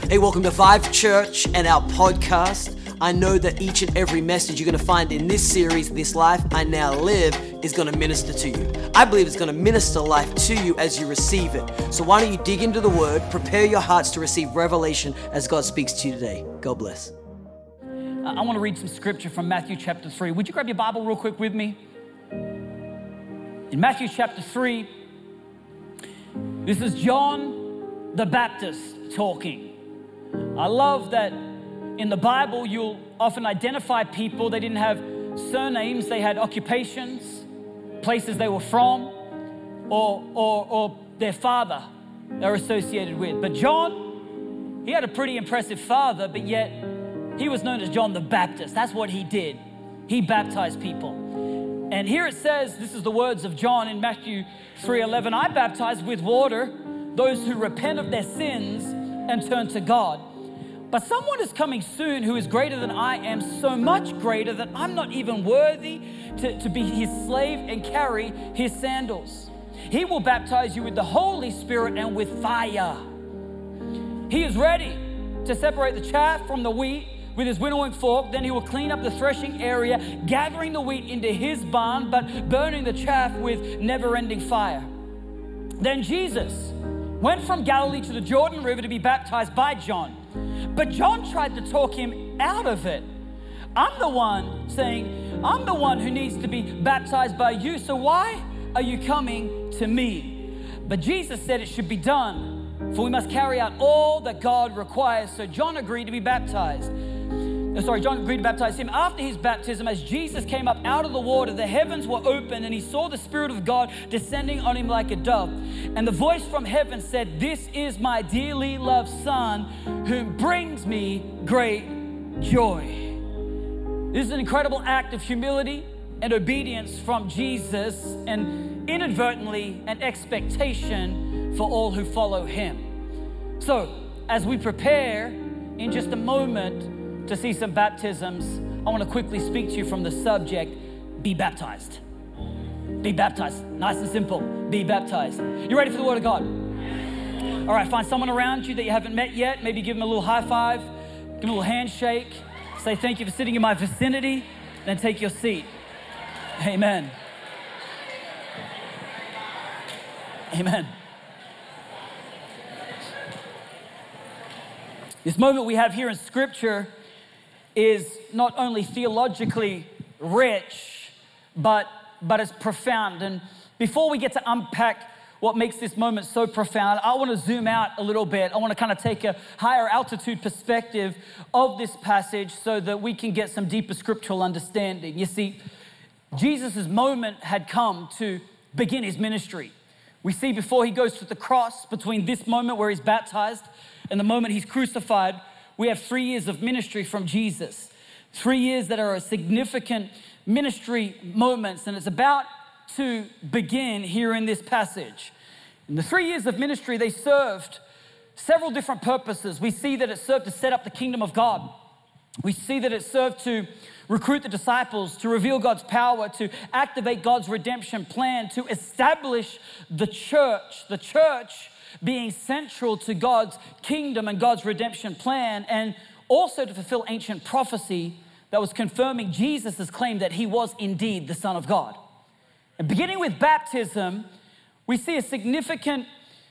Hey, welcome to Vive Church and our podcast. I know that each and every message you're going to find in this series, This Life I Now Live, is going to minister to you. I believe it's going to minister life to you as you receive it. So why don't you dig into the Word, prepare your hearts to receive revelation as God speaks to you today. God bless. I want to read some scripture from Matthew chapter 3. Would you grab your Bible real quick with me? In Matthew chapter 3, this is John the Baptist talking. I love that in the Bible, you'll often identify people. They didn't have surnames, they had occupations, places they were from, or their father they were associated with. But John, he had a pretty impressive father, but yet he was known as John the Baptist. That's what he did. He baptized people. And here it says, this is the words of John in Matthew 3:11, I baptize with water those who repent of their sins and turn to God. But someone is coming soon who is greater than I am, so much greater that I'm not even worthy to be his slave and carry his sandals. He will baptize you with the Holy Spirit and with fire. He is ready to separate the chaff from the wheat with his winnowing fork. Then he will clean up the threshing area, gathering the wheat into his barn, but burning the chaff with never-ending fire. Then Jesus went from Galilee to the Jordan River to be baptized by John. But John tried to talk him out of it. I'm the one who needs to be baptized by you, so why are you coming to me? But Jesus said it should be done, for we must carry out all that God requires. So John agreed to baptize him. After his baptism, as Jesus came up out of the water, the heavens were opened and he saw the Spirit of God descending on him like a dove. And the voice from heaven said, this is my dearly loved Son, whom brings me great joy. This is an incredible act of humility and obedience from Jesus, and inadvertently an expectation for all who follow him. So, as we prepare in just a moment to see some baptisms, I want to quickly speak to you from the subject, be baptized. Be baptized. Nice and simple. Be baptized. You ready for the Word of God? All right, find someone around you that you haven't met yet. Maybe give them a little high five, give them a little handshake. Say thank you for sitting in my vicinity, then take your seat. Amen. Amen. This moment we have here in Scripture is not only theologically rich, but it's profound. And before we get to unpack what makes this moment so profound, I want to zoom out a little bit. I want to kind of take a higher altitude perspective of this passage so that we can get some deeper scriptural understanding. You see, Jesus' moment had come to begin his ministry. We see before he goes to the cross, between this moment where he's baptized and the moment he's crucified, we have 3 years of ministry from Jesus. 3 years that are a significant ministry moments, and it's about to begin here in this passage. In the 3 years of ministry, they served several different purposes. We see that it served to set up the kingdom of God. We see that it served to recruit the disciples, to reveal God's power, to activate God's redemption plan, to establish the church being central to God's kingdom and God's redemption plan, and also to fulfill ancient prophecy that was confirming Jesus' claim that he was indeed the Son of God. And beginning with baptism, we see a significant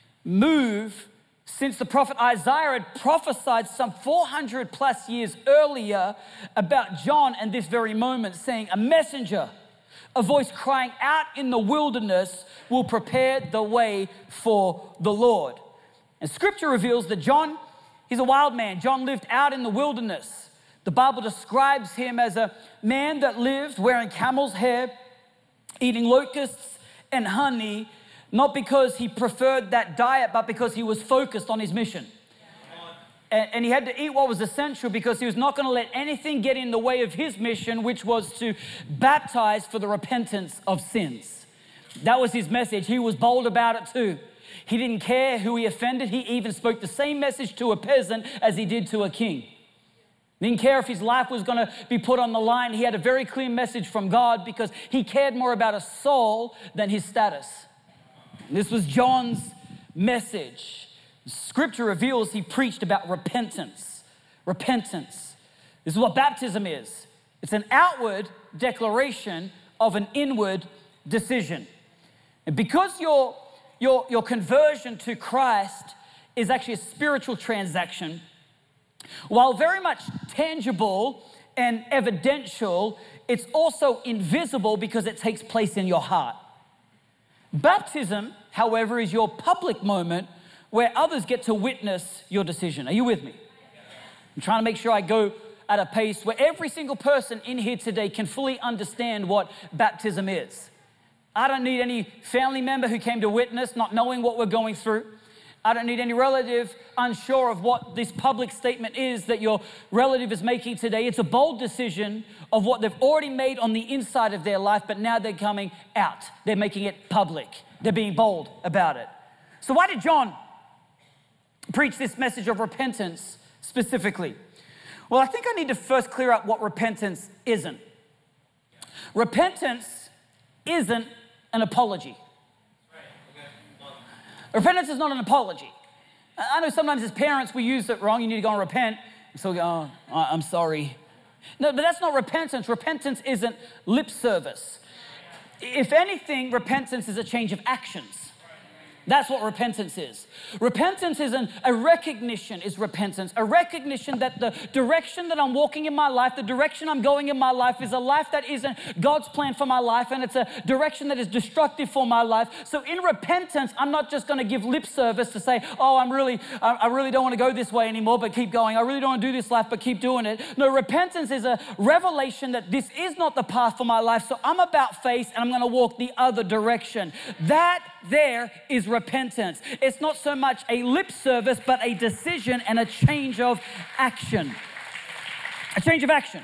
move since the prophet Isaiah had prophesied some 400 plus years earlier about John and this very moment, saying, a messenger, a voice crying out in the wilderness will prepare the way for the Lord. And scripture reveals that John, he's a wild man. John lived out in the wilderness. The Bible describes him as a man that lived wearing camel's hair, eating locusts and honey, not because he preferred that diet, but because he was focused on his mission. And he had to eat what was essential because he was not going to let anything get in the way of his mission, which was to baptize for the repentance of sins. That was his message. He was bold about it too. He didn't care who he offended. He even spoke the same message to a peasant as he did to a king. He didn't care if his life was going to be put on the line. He had a very clear message from God because he cared more about a soul than his status. This was John's message. Scripture reveals he preached about repentance. Repentance. This is what baptism is. It's an outward declaration of an inward decision. And because your conversion to Christ is actually a spiritual transaction, while very much tangible and evidential, it's also invisible because it takes place in your heart. Baptism, however, is your public moment where others get to witness your decision. Are you with me? I'm trying to make sure I go at a pace where every single person in here today can fully understand what baptism is. I don't need any family member who came to witness not knowing what we're going through. I don't need any relative unsure of what this public statement is that your relative is making today. It's a bold decision of what they've already made on the inside of their life, but now they're coming out. They're making it public. They're being bold about it. So why did John preach this message of repentance specifically? Well, I think I need to first clear up what repentance isn't. Repentance isn't an apology. Repentance is not an apology. I know sometimes as parents we use it wrong. You need to go and repent. So we go, oh, I'm sorry. No, but that's not repentance. Repentance isn't lip service. If anything, repentance is a change of actions. That's what repentance is. Repentance is a recognition is repentance. A recognition that the direction that I'm walking in my life, the direction I'm going in my life is a life that isn't God's plan for my life, and it's a direction that is destructive for my life. So in repentance, I'm not just going to give lip service to say, oh, I really don't want to go this way anymore, but keep going. I really don't want to do this life, but keep doing it. No, repentance is a revelation that this is not the path for my life, so I'm about face and I'm going to walk the other direction. That there is repentance. It's not so much a lip service, but a decision and a change of action. A change of action.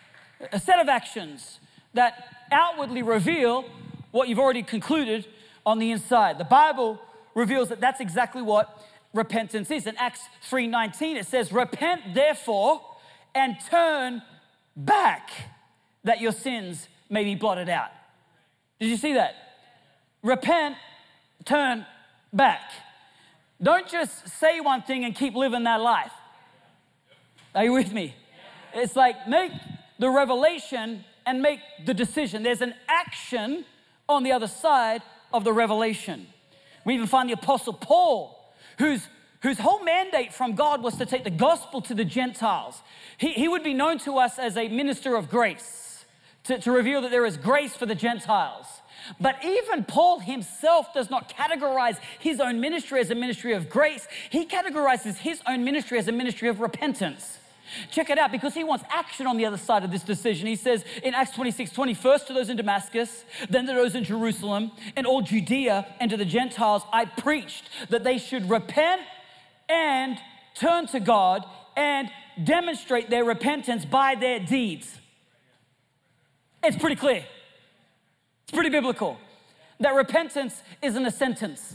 A set of actions that outwardly reveal what you've already concluded on the inside. The Bible reveals that that's exactly what repentance is. In Acts 3:19, it says, repent therefore and turn back that your sins may be blotted out. Did you see that? Repent, turn back. Don't just say one thing and keep living that life. Are you with me? It's like make the revelation and make the decision. There's an action on the other side of the revelation. We even find the Apostle Paul, whose whole mandate from God was to take the gospel to the Gentiles. He would be known to us as a minister of grace, to reveal that there is grace for the Gentiles. But even Paul himself does not categorize his own ministry as a ministry of grace. He categorizes his own ministry as a ministry of repentance. Check it out, because he wants action on the other side of this decision. He says in Acts 26:20, first to those in Damascus, then to those in Jerusalem, and all Judea, and to the Gentiles, I preached that they should repent and turn to God and demonstrate their repentance by their deeds. It's pretty clear. It's pretty biblical that repentance isn't a sentence.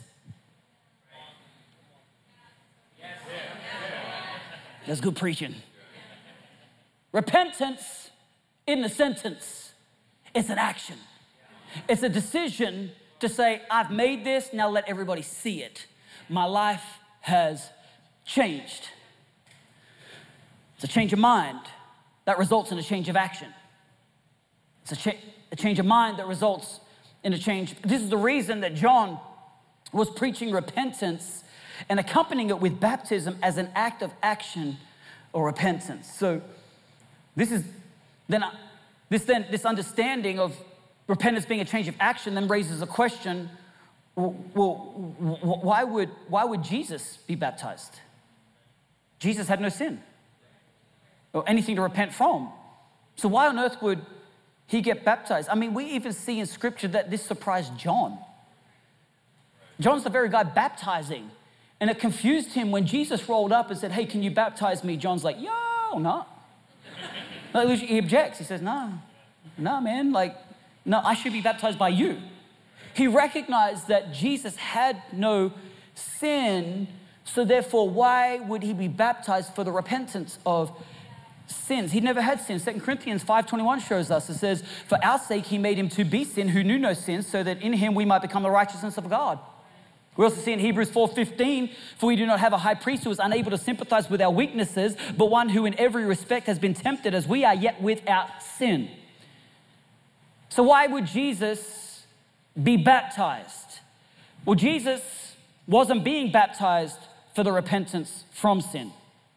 That's good preaching. Repentance isn't a sentence. It's an action. It's a decision to say, I've made this, now let everybody see it. My life has changed. It's a change of mind that results in a change of action. It's a change of mind that results in a change. This is the reason that John was preaching repentance and accompanying it with baptism as an act of action or repentance. So this understanding of repentance being a change of action then raises a question. Well, why would Jesus be baptized? Jesus had no sin or anything to repent from. So why on earth would he get baptized? I mean, we even see in scripture that this surprised John. John's the very guy baptizing. And it confused him when Jesus rolled up and said, hey, can you baptize me? John's like, yo, no. He objects. He says, no, man. No, I should be baptized by you. He recognized that Jesus had no sin, so therefore, why would he be baptized for the repentance of sins? He never had sin. 2 Corinthians 5:21 shows us, it says, for our sake he made him to be sin who knew no sin, so that in him we might become the righteousness of God. We also see in Hebrews 4:15, for we do not have a high priest who is unable to sympathize with our weaknesses, but one who in every respect has been tempted as we are, yet without sin. So why would Jesus be baptized? Well, Jesus wasn't being baptized for the repentance from sin.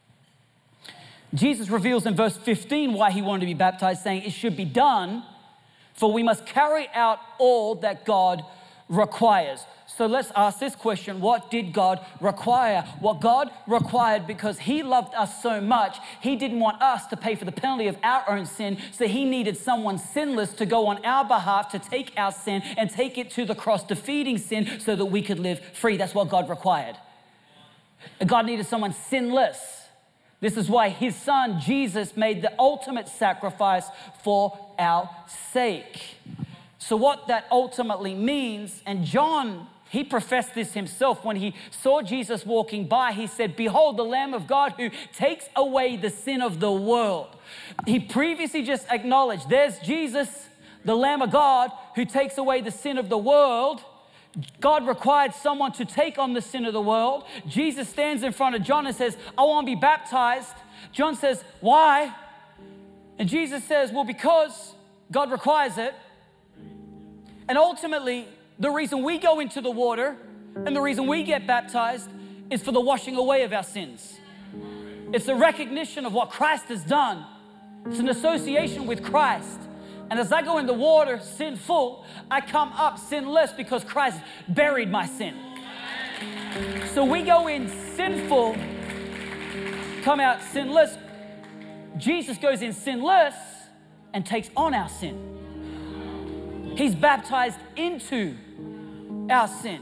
Jesus reveals in verse 15 why he wanted to be baptized, saying it should be done, for we must carry out all that God requires. So let's ask this question: what did God require? What God required, because he loved us so much, he didn't want us to pay for the penalty of our own sin, so he needed someone sinless to go on our behalf to take our sin and take it to the cross, defeating sin so that we could live free. That's what God required. God needed someone sinless. This is why his son, Jesus, made the ultimate sacrifice for our sake. So what that ultimately means, and John, he professed this himself when he saw Jesus walking by. He said, behold, the Lamb of God who takes away the sin of the world. He previously just acknowledged, there's Jesus, the Lamb of God who takes away the sin of the world. God required someone to take on the sin of the world. Jesus stands in front of John and says, I want to be baptized. John says, why? And Jesus says, well, because God requires it. And ultimately, the reason we go into the water and the reason we get baptized is for the washing away of our sins. It's a recognition of what Christ has done. It's an association with Christ. And as I go in the water sinful, I come up sinless because Christ buried my sin. So we go in sinful, come out sinless. Jesus goes in sinless and takes on our sin. He's baptized into our sin.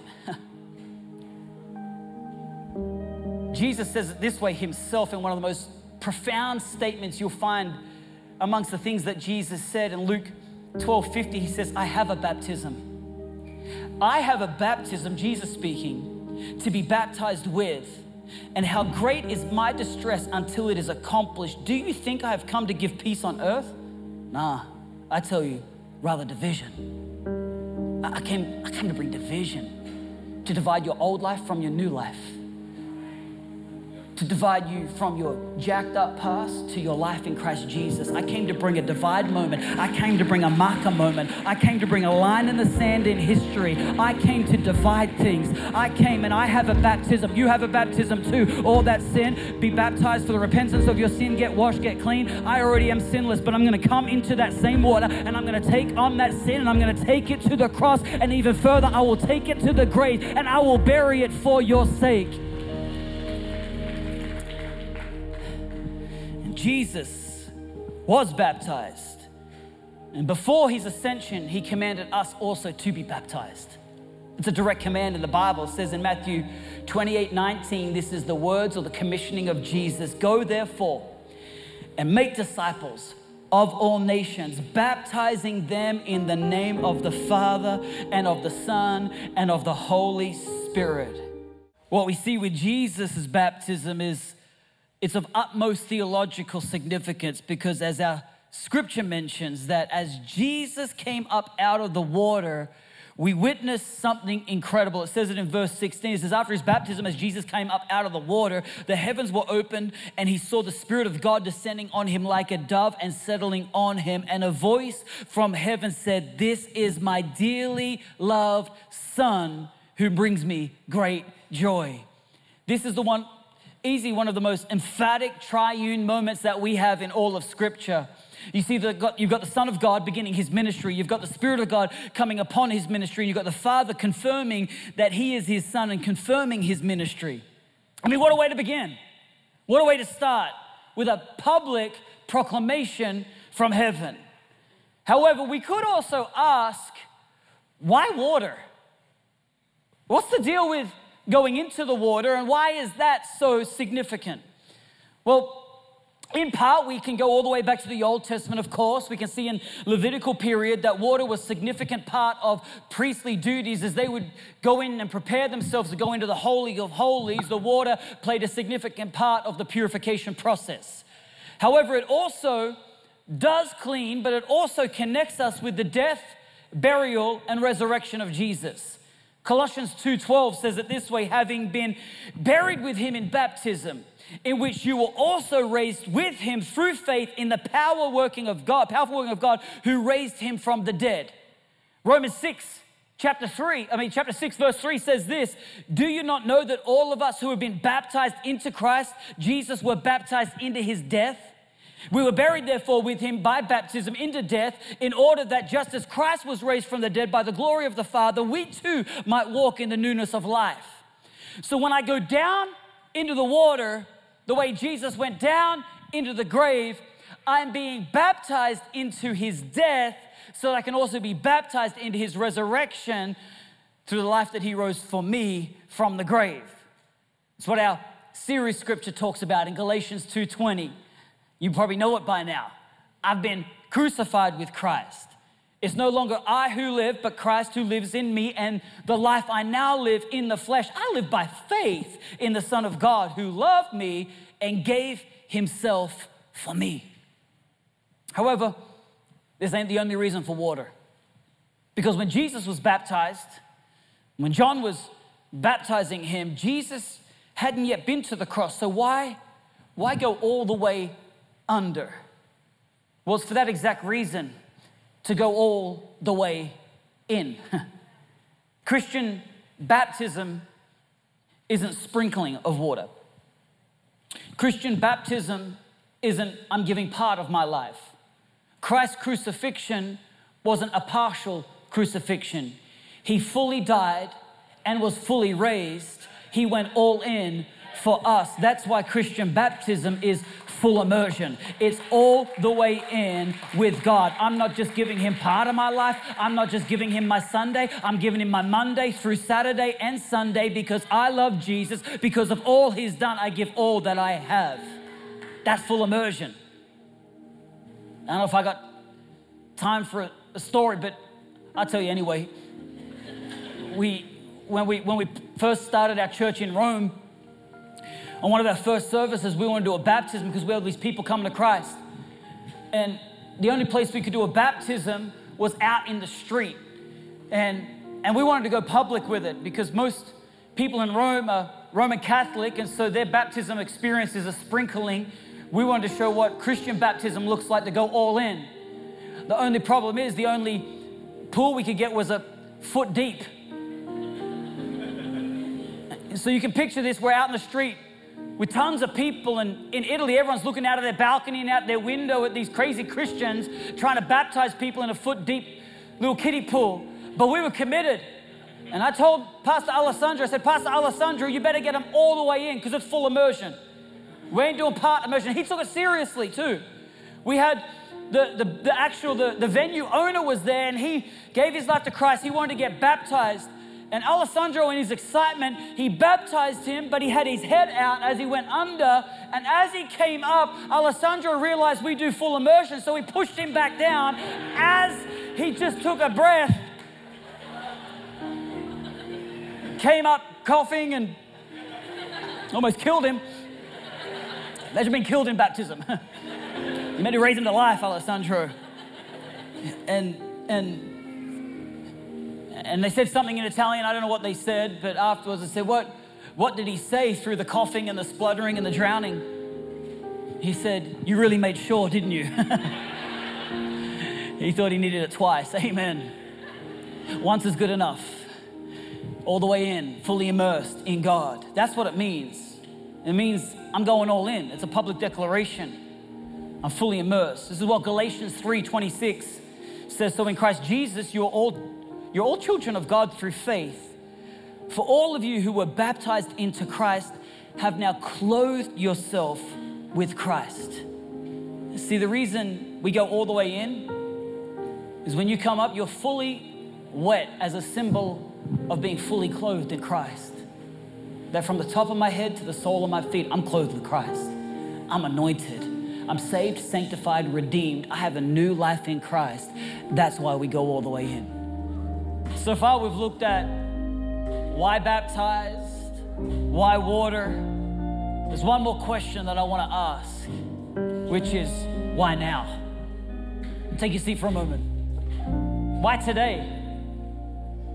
Jesus says it this way himself in one of the most profound statements you'll find amongst the things that Jesus said. In Luke 12:50, he says, I have a baptism. I have a baptism, Jesus speaking, to be baptized with. And how great is my distress until it is accomplished. Do you think I have come to give peace on earth? Nah, I tell you, rather division. I came to bring division, to divide your old life from your new life, to divide you from your jacked up past to your life in Christ Jesus. I came to bring a divide moment. I came to bring a marker moment. I came to bring a line in the sand in history. I came to divide things. I came and I have a baptism. You have a baptism too. All that sin, be baptized for the repentance of your sin, get washed, get clean. I already am sinless, but I'm going to come into that same water and I'm going to take on that sin and I'm going to take it to the cross, and even further, I will take it to the grave and I will bury it for your sake. Jesus was baptized, and before his ascension, he commanded us also to be baptized. It's a direct command in the Bible. It says in Matthew 28:19, this is the words or the commissioning of Jesus. Go therefore and make disciples of all nations, baptizing them in the name of the Father and of the Son and of the Holy Spirit. What we see with Jesus' baptism is it's of utmost theological significance, because as our scripture mentions, that as Jesus came up out of the water, we witnessed something incredible. It says it in verse 16. It says, after his baptism, as Jesus came up out of the water, the heavens were opened and he saw the Spirit of God descending on him like a dove and settling on him. And a voice from heaven said, this is my dearly loved Son who brings me great joy. This is one of the most emphatic triune moments that we have in all of Scripture. You see, you've got the Son of God beginning his ministry. You've got the Spirit of God coming upon his ministry. And you've got the Father confirming that he is his Son and confirming his ministry. I mean, what a way to begin. What a way to start, with a public proclamation from heaven. However, we could also ask, why water? What's the deal with going into the water, and why is that so significant? Well, in part, we can go all the way back to the Old Testament, of course. We can see in Levitical period that water was a significant part of priestly duties. As they would go in and prepare themselves to go into the Holy of Holies, the water played a significant part of the purification process. However, it also does clean, but it also connects us with the death, burial, and resurrection of Jesus. Colossians 2:12 says it this way, having been buried with him in baptism, in which you were also raised with him through faith in the powerful working of God who raised him from the dead. Romans 6, chapter 6, verse 3 says this, do you not know that all of us who have been baptized into Christ, Jesus, were baptized into his death? We were buried, therefore, with him by baptism into death, in order that just as Christ was raised from the dead by the glory of the Father, we too might walk in the newness of life. So when I go down into the water, the way Jesus went down into the grave, I'm being baptized into his death so that I can also be baptized into his resurrection through the life that he rose for me from the grave. It's what our series scripture talks about in Galatians 2:20. You probably know it by now. I've been crucified with Christ. It's no longer I who live, but Christ who lives in me, and the life I now live in the flesh, I live by faith in the Son of God who loved me and gave himself for me. However, this ain't the only reason for water. Because when Jesus was baptized, when John was baptizing him, Jesus hadn't yet been to the cross. So why go all the way under? Well, it's for that exact reason, to go all the way in. Christian baptism isn't sprinkling of water. Christian baptism isn't I'm giving part of my life. Christ's crucifixion wasn't a partial crucifixion. He fully died and was fully raised. He went all in for us. That's why Christian baptism is full immersion. It's all the way in with God. I'm not just giving him part of my life. I'm not just giving him my Sunday. I'm giving him my Monday through Saturday and Sunday because I love Jesus. Because of all he's done, I give all that I have. That's full immersion. I don't know if I got time for a story, but I'll tell you anyway. When we first started our church in Rome, on one of our first services, we wanted to do a baptism because we had these people coming to Christ. And the only place we could do a baptism was out in the street. And we wanted to go public with it because most people in Rome are Roman Catholic, and so their baptism experience is a sprinkling. We wanted to show what Christian baptism looks like, to go all in. The only problem is the only pool we could get was a foot deep. So you can picture this, we're out in the street with tons of people, and in Italy, everyone's looking out of their balcony and out their window at these crazy Christians trying to baptize people in a foot deep little kiddie pool. But we were committed. And I told Pastor Alessandro, I said, Pastor Alessandro, you better get them all the way in because it's full immersion. We ain't doing part immersion. He took it seriously too. We had the venue owner was there, and he gave his life to Christ. He wanted to get baptized. And Alessandro, in his excitement, he baptized him, but he had his head out as he went under. And as he came up, Alessandro realized we do full immersion, so he pushed him back down as he just took a breath. Came up coughing and almost killed him. Imagine being killed in baptism. You meant to raise him to life, Alessandro. And they said something in Italian. I don't know what they said, but afterwards I said, what did he say through the coughing and the spluttering and the drowning? He said, you really made sure, didn't you? He thought he needed it twice. Amen. Once is good enough. All the way in, fully immersed in God. That's what it means. It means I'm going all in. It's a public declaration. I'm fully immersed. This is what Galatians 3:26 says. So in Christ Jesus, you're all children of God through faith. For all of you who were baptized into Christ have now clothed yourself with Christ. See, the reason we go all the way in is when you come up, you're fully wet as a symbol of being fully clothed in Christ. That from the top of my head to the sole of my feet, I'm clothed with Christ. I'm anointed. I'm saved, sanctified, redeemed. I have a new life in Christ. That's why we go all the way in. So far, we've looked at why baptized, why water. There's one more question that I want to ask, which is, why now? Take your seat for a moment. Why today?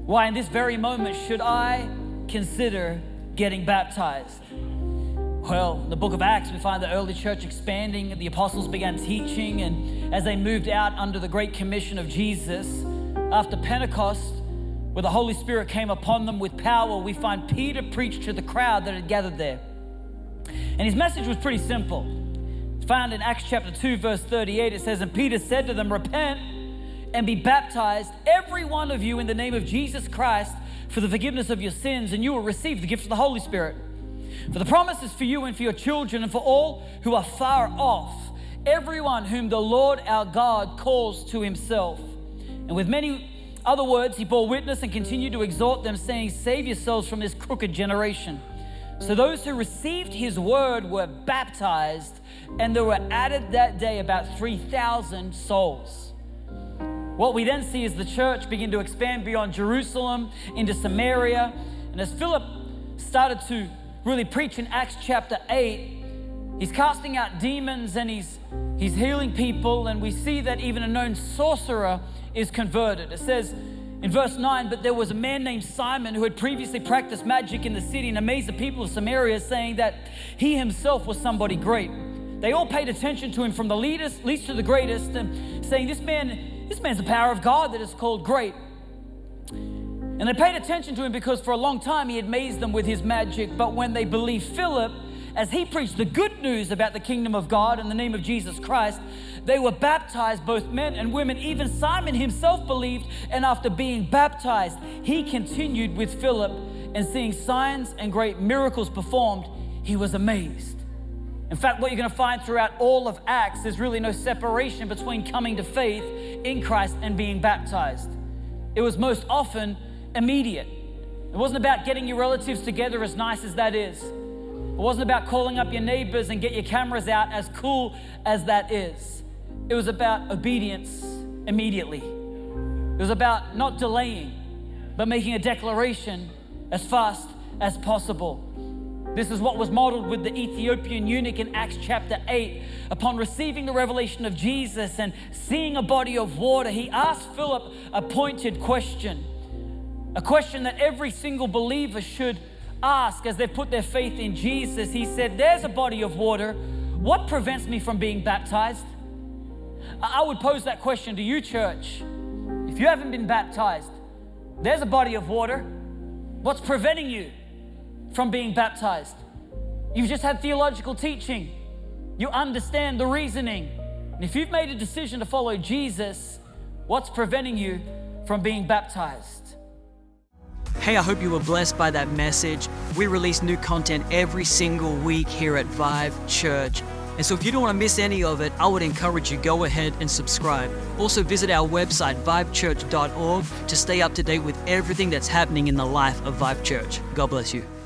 Why in this very moment should I consider getting baptized? Well, in the book of Acts, we find the early church expanding. The apostles began teaching, and as they moved out under the Great Commission of Jesus, after Pentecost, where the Holy Spirit came upon them with power, we find Peter preached to the crowd that had gathered there. And his message was pretty simple. It's found in Acts chapter 2, verse 38. It says, "And Peter said to them, 'Repent and be baptized, every one of you, in the name of Jesus Christ, for the forgiveness of your sins, and you will receive the gift of the Holy Spirit. For the promise is for you and for your children and for all who are far off, everyone whom the Lord our God calls to himself.' And with many other words, he bore witness and continued to exhort them, saying, 'Save yourselves from this crooked generation.' So those who received his word were baptized, and there were added that day about 3,000 souls." What we then see is the church begin to expand beyond Jerusalem into Samaria. And as Philip started to really preach in Acts chapter 8, he's casting out demons and he's healing people, and we see that even a known sorcerer is converted. It says in verse 9, "But there was a man named Simon who had previously practiced magic in the city and amazed the people of Samaria, saying that he himself was somebody great. They all paid attention to him from the least to the greatest, and saying, 'This man's the power of God that is called great.' And they paid attention to him because for a long time he had amazed them with his magic. But when they believed Philip, as he preached the good news about the kingdom of God in the name of Jesus Christ, they were baptized, both men and women. Even Simon himself believed, and after being baptized, he continued with Philip, and seeing signs and great miracles performed, he was amazed." In fact, what you're going to find throughout all of Acts, there's really no separation between coming to faith in Christ and being baptized. It was most often immediate. It wasn't about getting your relatives together, as nice as that is. It wasn't about calling up your neighbors and get your cameras out, as cool as that is. It was about obedience immediately. It was about not delaying, but making a declaration as fast as possible. This is what was modeled with the Ethiopian eunuch in Acts chapter 8. Upon receiving the revelation of Jesus and seeing a body of water, he asked Philip a pointed question. A question that every single believer should ask as they put their faith in Jesus. He said, "There's a body of water. What prevents me from being baptized?" I would pose that question to you, church. If you haven't been baptized, there's a body of water. What's preventing you from being baptized? You've just had theological teaching. You understand the reasoning. And if you've made a decision to follow Jesus, what's preventing you from being baptized? Hey, I hope you were blessed by that message. We release new content every single week here at Vive Church. And so if you don't want to miss any of it, I would encourage you, go ahead and subscribe. Also visit our website, vivechurch.org, to stay up to date with everything that's happening in the life of Vive Church. God bless you.